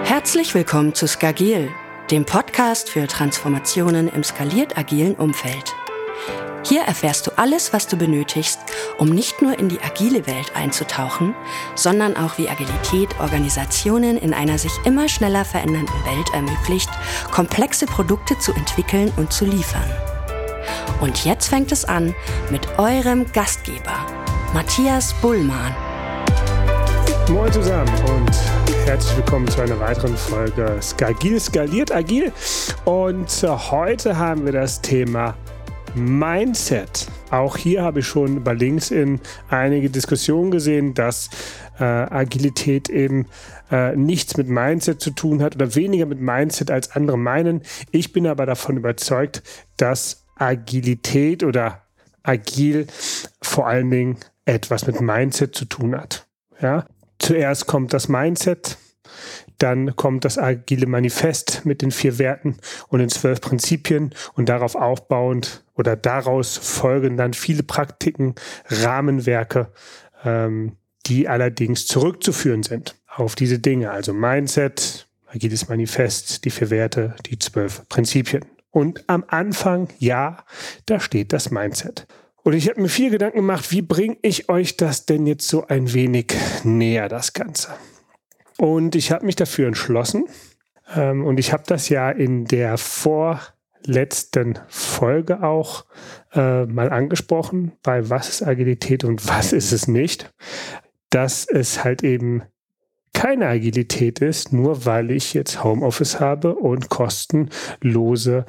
Herzlich willkommen zu Skagil, dem Podcast für Transformationen im skaliert-agilen Umfeld. Hier erfährst du alles, was du benötigst, um nicht nur in die agile Welt einzutauchen, sondern auch wie Agilität Organisationen in einer sich immer schneller verändernden Welt ermöglicht, komplexe Produkte zu entwickeln und zu liefern. Und jetzt fängt es an mit eurem Gastgeber, Matthias Bullmann. Moin zusammen und herzlich willkommen zu einer weiteren Folge Skagil, skaliert agil. Und heute haben wir das Thema Mindset. Auch hier habe ich schon bei LinkedIn einige Diskussionen gesehen, dass Agilität eben nichts mit Mindset zu tun hat oder weniger mit Mindset als andere meinen. Ich bin aber davon überzeugt, dass Agilität oder agil vor allen Dingen etwas mit Mindset zu tun hat. Ja? Zuerst kommt das Mindset, dann kommt das agile Manifest mit den 4 Werten und den 12 Prinzipien und darauf aufbauend oder daraus folgen dann viele Praktiken, Rahmenwerke, die allerdings zurückzuführen sind auf diese Dinge. Also Mindset, agiles Manifest, die 4 Werte, die 12 Prinzipien. Und am Anfang, ja, da steht das Mindset. Und ich habe mir viel Gedanken gemacht, wie bringe ich euch das denn jetzt so ein wenig näher, das Ganze? Und ich habe mich dafür entschlossen, und ich habe das ja in der vorletzten Folge auch mal angesprochen, bei was ist Agilität und was ist es nicht, dass es halt eben keine Agilität ist, nur weil ich jetzt Homeoffice habe und kostenlose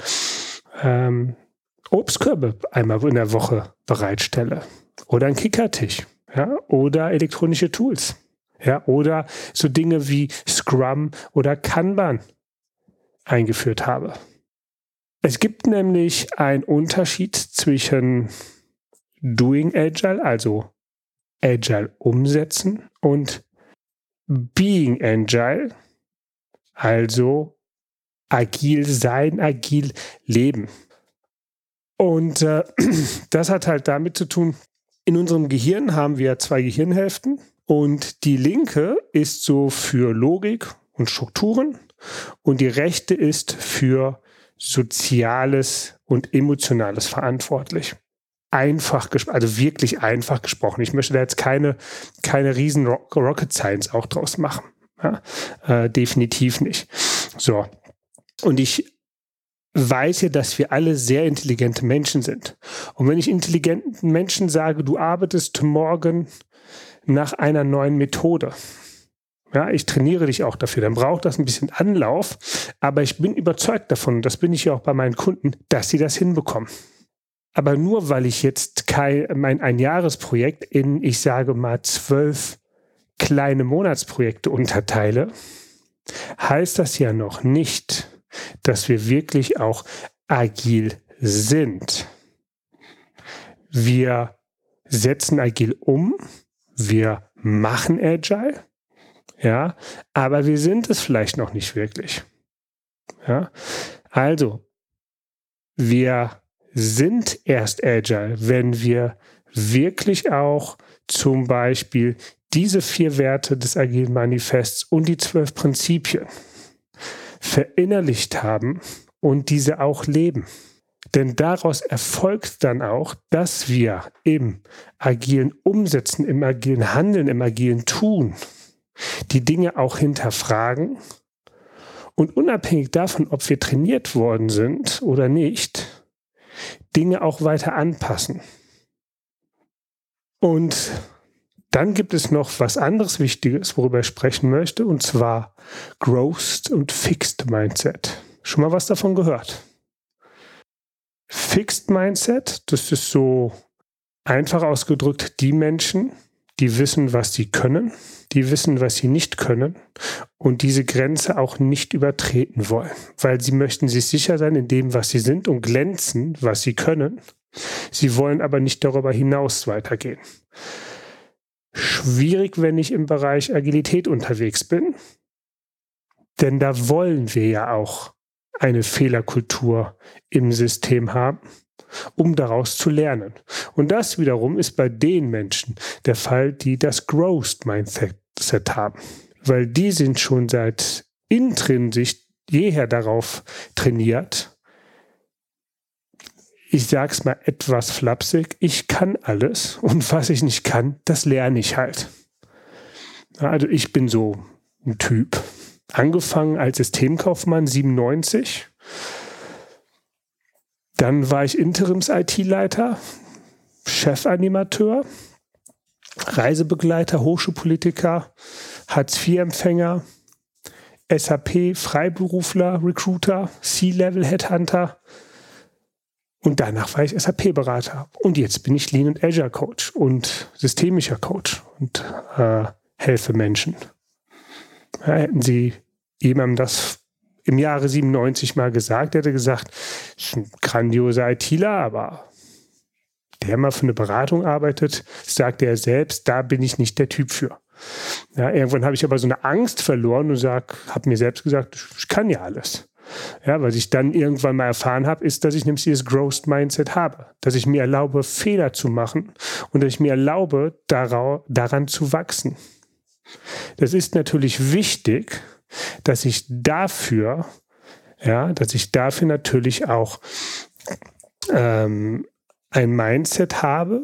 Obstkörbe einmal in der Woche bereitstelle oder einen Kickertisch, ja, oder elektronische Tools, ja, oder so Dinge wie Scrum oder Kanban eingeführt habe. Es gibt nämlich einen Unterschied zwischen Doing Agile, also Agile umsetzen, und Being Agile, also agil sein, agil leben. Und das hat halt damit zu tun, in unserem Gehirn haben wir 2 Gehirnhälften und die linke ist so für Logik und Strukturen und die rechte ist für Soziales und Emotionales verantwortlich. Einfach gesprochen, also wirklich einfach gesprochen. Ich möchte da jetzt keine riesen Rocket Science auch draus machen. Ja? Definitiv nicht. So. Und ich weiß ja, dass wir alle sehr intelligente Menschen sind. Und wenn ich intelligenten Menschen sage, du arbeitest morgen nach einer neuen Methode, ja, ich trainiere dich auch dafür, dann braucht das ein bisschen Anlauf, aber ich bin überzeugt davon, und das bin ich ja auch bei meinen Kunden, dass sie das hinbekommen. Aber nur weil ich jetzt mein Einjahresprojekt in, ich sage mal, 12 kleine Monatsprojekte unterteile, heißt das ja noch nicht, dass wir wirklich auch agil sind. Wir setzen agil um, wir machen agile, ja, aber wir sind es vielleicht noch nicht wirklich. Ja? Also, wir sind erst agile, wenn wir wirklich auch zum Beispiel diese 4 Werte des agilen Manifests und die 12 Prinzipien verinnerlicht haben und diese auch leben. Denn daraus erfolgt dann auch, dass wir im agilen Umsetzen, im agilen Handeln, im agilen Tun die Dinge auch hinterfragen und unabhängig davon, ob wir trainiert worden sind oder nicht, Dinge auch weiter anpassen. Und dann gibt es noch was anderes Wichtiges, worüber ich sprechen möchte, und zwar Growth und Fixed Mindset. Schon mal was davon gehört? Fixed Mindset, das ist so einfach ausgedrückt die Menschen, die wissen, was sie können, die wissen, was sie nicht können und diese Grenze auch nicht übertreten wollen, weil sie möchten sich sicher sein in dem, was sie sind und glänzen, was sie können. Sie wollen aber nicht darüber hinaus weitergehen. Schwierig, wenn ich im Bereich Agilität unterwegs bin, denn da wollen wir ja auch eine Fehlerkultur im System haben, um daraus zu lernen. Und das wiederum ist bei den Menschen der Fall, die das Growth Mindset haben, weil die sind schon seit intrinsisch jeher darauf trainiert. Ich sag's mal etwas flapsig, ich kann alles und was ich nicht kann, das lerne ich halt. Also ich bin so ein Typ. Angefangen als Systemkaufmann 97. Dann war ich Interims-IT-Leiter, Chefanimateur, Reisebegleiter, Hochschulpolitiker, Hartz-IV-Empfänger, SAP, Freiberufler, Recruiter, C-Level-Headhunter und danach war ich SAP-Berater. Und jetzt bin ich Lean- und Agile-Coach und systemischer Coach und helfe Menschen. Ja, hätten Sie jemandem das im Jahre 97 mal gesagt, hätte gesagt, ist ein grandioser ITler, aber der mal für eine Beratung arbeitet, sagt er selbst, da bin ich nicht der Typ für. Ja, irgendwann habe ich aber so eine Angst verloren und habe mir selbst gesagt, ich kann ja alles. Ja, was ich dann irgendwann mal erfahren habe, ist, dass ich nämlich dieses Growth Mindset habe, dass ich mir erlaube, Fehler zu machen und dass ich mir erlaube, daran zu wachsen. Das ist natürlich wichtig, dass ich dafür natürlich auch ein Mindset habe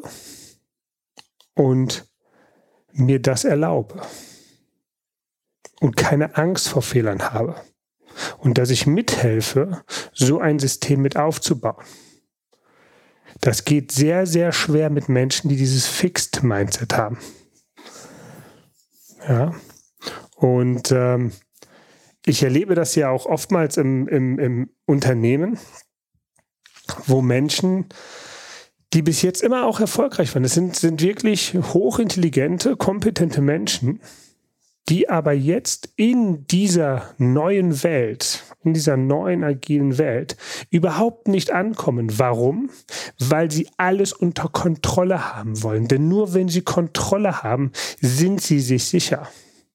und mir das erlaube und keine Angst vor Fehlern habe und dass ich mithelfe, so ein System mit aufzubauen. Das geht sehr, sehr schwer mit Menschen, die dieses Fixed Mindset haben. Ja, und ich erlebe das ja auch oftmals im Unternehmen, wo Menschen, die bis jetzt immer auch erfolgreich waren, das sind wirklich hochintelligente, kompetente Menschen, die aber jetzt in dieser neuen Welt, in dieser neuen agilen Welt überhaupt nicht ankommen. Warum? Weil sie alles unter Kontrolle haben wollen. Denn nur wenn sie Kontrolle haben, sind sie sich sicher.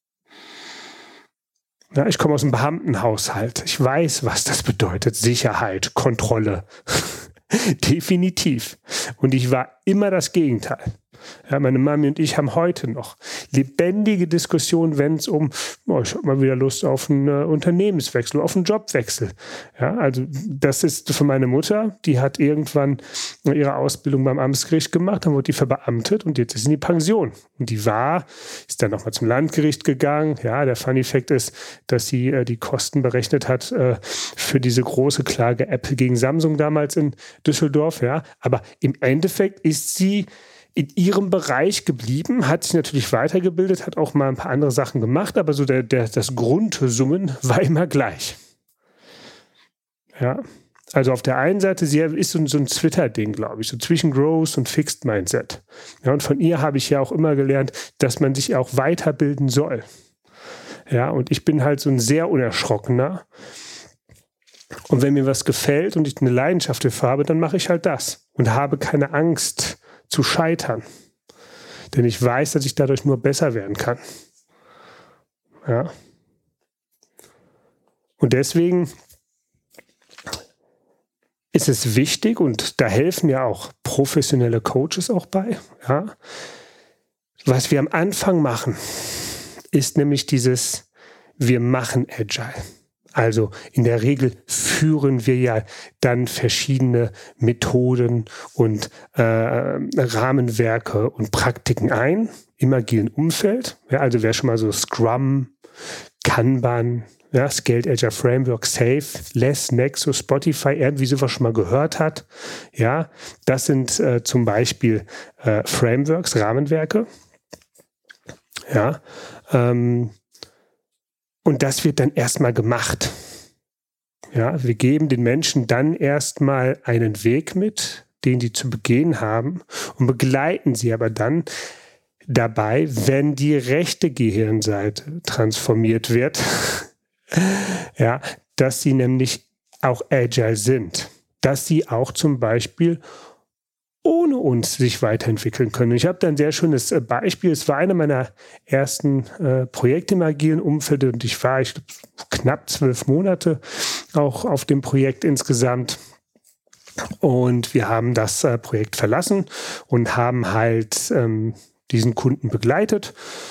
Ja, ich komme aus einem Beamtenhaushalt. Ich weiß, was das bedeutet. Sicherheit, Kontrolle. Definitiv. Und ich war immer das Gegenteil. Ja, meine Mami und ich haben heute noch lebendige Diskussionen, wenn es ich habe mal wieder Lust auf einen Unternehmenswechsel, auf einen Jobwechsel. Ja, also das ist für meine Mutter, die hat irgendwann ihre Ausbildung beim Amtsgericht gemacht, dann wurde die verbeamtet und jetzt ist sie in die Pension. Und die ist dann nochmal zum Landgericht gegangen. Ja, der Funny Fact ist, dass sie die Kosten berechnet hat für diese große Klage Apple gegen Samsung damals in Düsseldorf. Ja, aber im Endeffekt ist sie in ihrem Bereich geblieben, hat sich natürlich weitergebildet, hat auch mal ein paar andere Sachen gemacht, aber so das Grundsummen war immer gleich. Ja, also auf der einen Seite, sie ist so ein Twitter-Ding, glaube ich, so zwischen Growth und Fixed Mindset. Ja, und von ihr habe ich ja auch immer gelernt, dass man sich auch weiterbilden soll. Ja, und ich bin halt so ein sehr unerschrockener. Und wenn mir was gefällt und ich eine Leidenschaft dafür habe, dann mache ich halt das und habe keine Angst zu scheitern. Denn ich weiß, dass ich dadurch nur besser werden kann. Ja. Und deswegen ist es wichtig, und da helfen ja auch professionelle Coaches auch bei, ja. Was wir am Anfang machen, ist nämlich wir machen Agile. Also in der Regel führen wir ja dann verschiedene Methoden und Rahmenwerke und Praktiken ein im agilen Umfeld. Ja, also wer schon mal so Scrum, Kanban, ja, Scaled Agile Framework, Safe, Less, Nexus, Spotify, irgendwie sowas schon mal gehört hat. Ja, das sind zum Beispiel Frameworks, Rahmenwerke. Ja, und das wird dann erstmal gemacht. Ja, wir geben den Menschen dann erstmal einen Weg mit, den sie zu begehen haben und begleiten sie aber dann dabei, wenn die rechte Gehirnseite transformiert wird, ja, dass sie nämlich auch agile sind, dass sie auch zum Beispiel ohne uns sich weiterentwickeln können. Ich habe da ein sehr schönes Beispiel. Es war einer meiner ersten Projekte im agilen Umfeld und ich war, knapp 12 Monate auch auf dem Projekt insgesamt. Und wir haben das Projekt verlassen und haben halt diesen Kunden begleitet.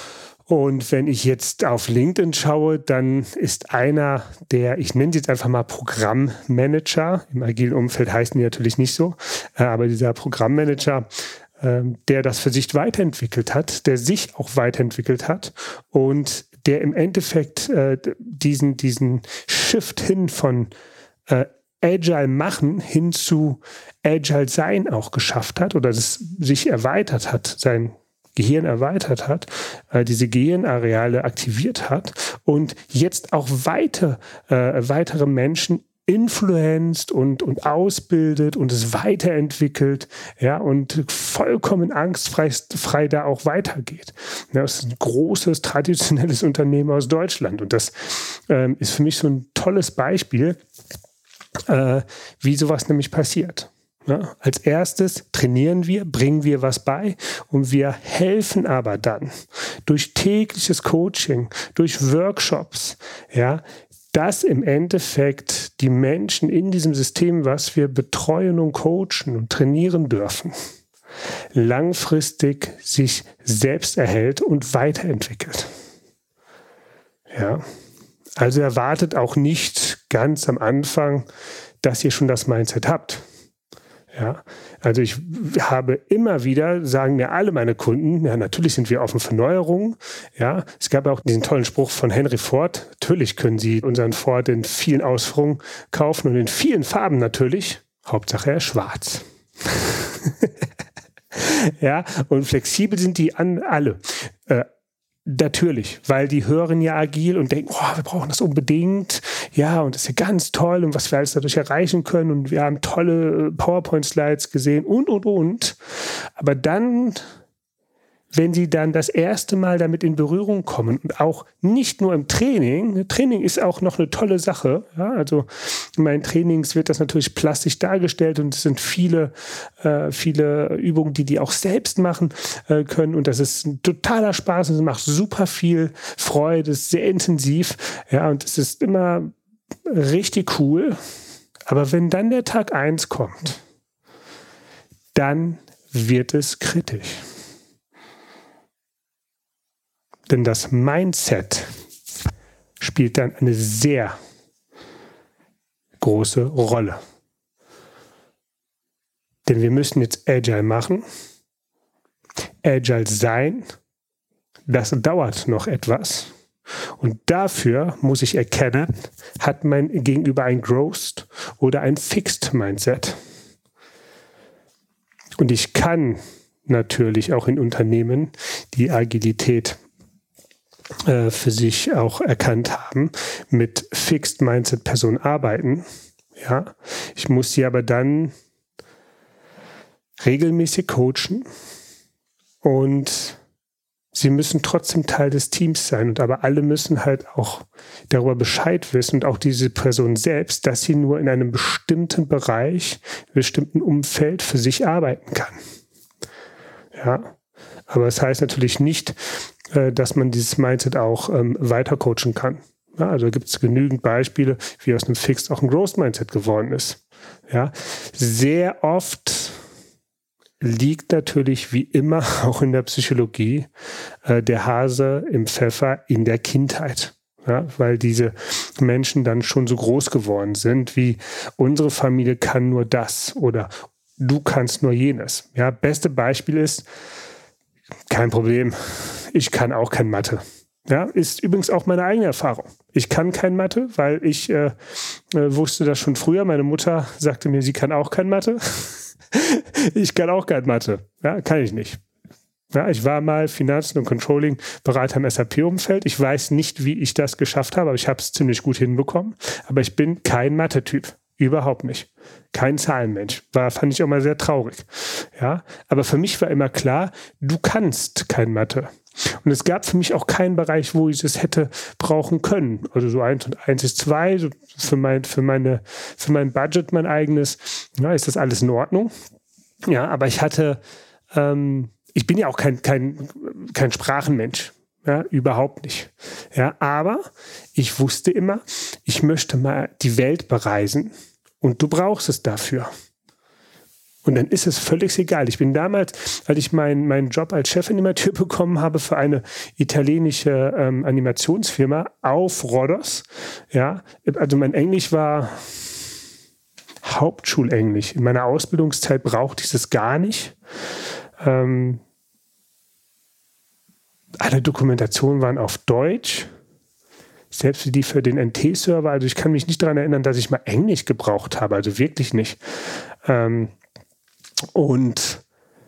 Und wenn ich jetzt auf LinkedIn schaue, dann ist einer der, ich nenne es jetzt einfach mal Programmmanager, im agilen Umfeld heißen die natürlich nicht so, aber dieser Programmmanager, der das für sich weiterentwickelt hat, der sich auch weiterentwickelt hat und der im Endeffekt diesen Shift hin von Agile machen hin zu Agile sein auch geschafft hat oder es sich erweitert hat, sein Gehirn erweitert hat, diese Gehirnareale aktiviert hat und jetzt auch weitere Menschen influenzt und ausbildet und es weiterentwickelt, ja, und vollkommen angstfrei da auch weitergeht. Ja, das ist ein großes, traditionelles Unternehmen aus Deutschland und das ist für mich so ein tolles Beispiel, wie sowas nämlich passiert. Ja, als erstes trainieren wir, bringen wir was bei und wir helfen aber dann durch tägliches Coaching, durch Workshops, ja, dass im Endeffekt die Menschen in diesem System, was wir betreuen und coachen und trainieren dürfen, langfristig sich selbst erhält und weiterentwickelt. Ja, also erwartet auch nicht ganz am Anfang, dass ihr schon das Mindset habt. Ja, also ich habe immer wieder, sagen mir alle meine Kunden, ja, natürlich sind wir offen für Neuerungen. Ja, es gab auch diesen tollen Spruch von Henry Ford. Natürlich können Sie unseren Ford in vielen Ausführungen kaufen und in vielen Farben natürlich. Hauptsache er ist schwarz. Ja, und flexibel sind die alle. Natürlich, weil die hören ja agil und denken, oh, wir brauchen das unbedingt. Ja, und das ist ja ganz toll und was wir alles dadurch erreichen können. Und wir haben tolle PowerPoint-Slides gesehen und. Aber dann, wenn sie dann das erste Mal damit in Berührung kommen und auch nicht nur im Training ist auch noch eine tolle Sache. Ja, also in meinen Trainings wird das natürlich plastisch dargestellt und es sind viele Übungen, die auch selbst machen können und das ist ein totaler Spaß und es macht super viel Freude, es ist sehr intensiv, ja, und es ist immer richtig cool. Aber wenn dann der Tag 1 kommt, dann wird es kritisch. Denn das Mindset spielt dann eine sehr große Rolle. Denn wir müssen jetzt Agile machen. Agile sein, das dauert noch etwas. Und dafür muss ich erkennen, hat mein Gegenüber ein Growth oder ein Fixed Mindset. Und ich kann natürlich auch in Unternehmen die Agilität für sich auch erkannt haben, mit Fixed Mindset Personen arbeiten. Ja, ich muss sie aber dann regelmäßig coachen und sie müssen trotzdem Teil des Teams sein. Und aber alle müssen halt auch darüber Bescheid wissen und auch diese Person selbst, dass sie nur in einem bestimmten Bereich, bestimmten Umfeld für sich arbeiten kann. Ja, aber es heißt natürlich nicht, dass man dieses Mindset auch weiter coachen kann. Ja, also gibt es genügend Beispiele, wie aus einem Fixed auch ein Growth Mindset geworden ist. Ja, sehr oft liegt natürlich wie immer auch in der Psychologie der Hase im Pfeffer in der Kindheit. Ja, weil diese Menschen dann schon so groß geworden sind, wie unsere Familie kann nur das oder du kannst nur jenes. Ja, beste Beispiel ist, kein Problem, ich kann auch kein Mathe. Ja, ist übrigens auch meine eigene Erfahrung. Ich kann kein Mathe, weil ich wusste das schon früher. Meine Mutter sagte mir, sie kann auch kein Mathe. Ich kann auch kein Mathe. Ja, kann ich nicht. Ja, ich war mal Finanzen- und Controlling-Berater im SAP-Umfeld. Ich weiß nicht, wie ich das geschafft habe, aber ich habe es ziemlich gut hinbekommen. Aber ich bin kein Mathe-Typ. Überhaupt nicht. Kein Zahlenmensch. Fand ich auch mal sehr traurig. Ja, aber für mich war immer klar, du kannst kein Mathe. Und es gab für mich auch keinen Bereich, wo ich es hätte brauchen können. Also so 1 und 1 ist 2, so für mein Budget, mein eigenes, ja, ist das alles in Ordnung. Ja, aber ich hatte, ich bin ja auch kein Sprachenmensch. Ja, überhaupt nicht. Ja, aber ich wusste immer, ich möchte mal die Welt bereisen und du brauchst es dafür. Und dann ist es völlig egal. Ich bin damals, als ich meinen Job als Chefanimateur bekommen habe für eine italienische Animationsfirma auf Rhodos, ja, also mein Englisch war Hauptschulenglisch. In meiner Ausbildungszeit brauchte ich das gar nicht. Alle Dokumentationen waren auf Deutsch. Selbst die für den NT-Server. Also ich kann mich nicht daran erinnern, dass ich mal Englisch gebraucht habe. Also wirklich nicht. Und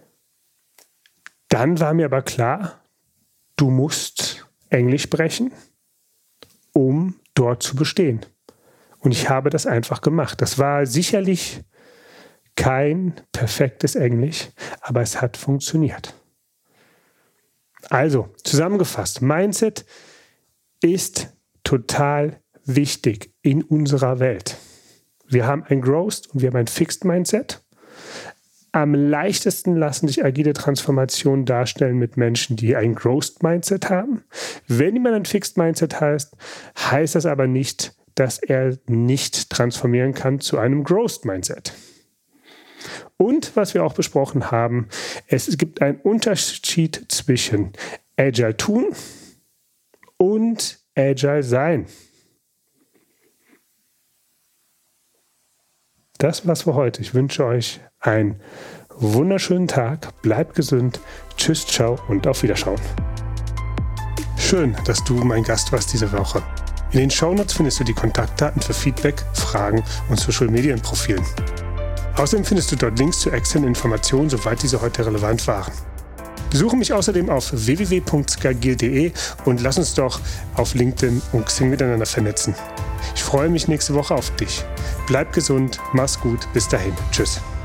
dann war mir aber klar, du musst Englisch sprechen, um dort zu bestehen. Und ich habe das einfach gemacht. Das war sicherlich kein perfektes Englisch, aber es hat funktioniert. Also, zusammengefasst, Mindset ist total wichtig in unserer Welt. Wir haben ein Growth und wir haben ein Fixed Mindset. Am leichtesten lassen sich agile Transformationen darstellen mit Menschen, die ein Growth Mindset haben. Wenn jemand ein Fixed Mindset heißt das aber nicht, dass er nicht transformieren kann zu einem Growth Mindset. Und was wir auch besprochen haben, es gibt einen Unterschied zwischen Agile tun und Agile sein. Das war's für heute. Ich wünsche euch einen wunderschönen Tag. Bleibt gesund. Tschüss, ciao und auf Wiederschauen. Schön, dass du mein Gast warst diese Woche. In den Shownotes findest du die Kontaktdaten für Feedback, Fragen und Social-Medien-Profilen. Außerdem findest du dort Links zu externen Informationen, soweit diese heute relevant waren. Besuche mich außerdem auf www.skagil.de und lass uns doch auf LinkedIn und Xing miteinander vernetzen. Ich freue mich nächste Woche auf dich. Bleib gesund, mach's gut, bis dahin. Tschüss.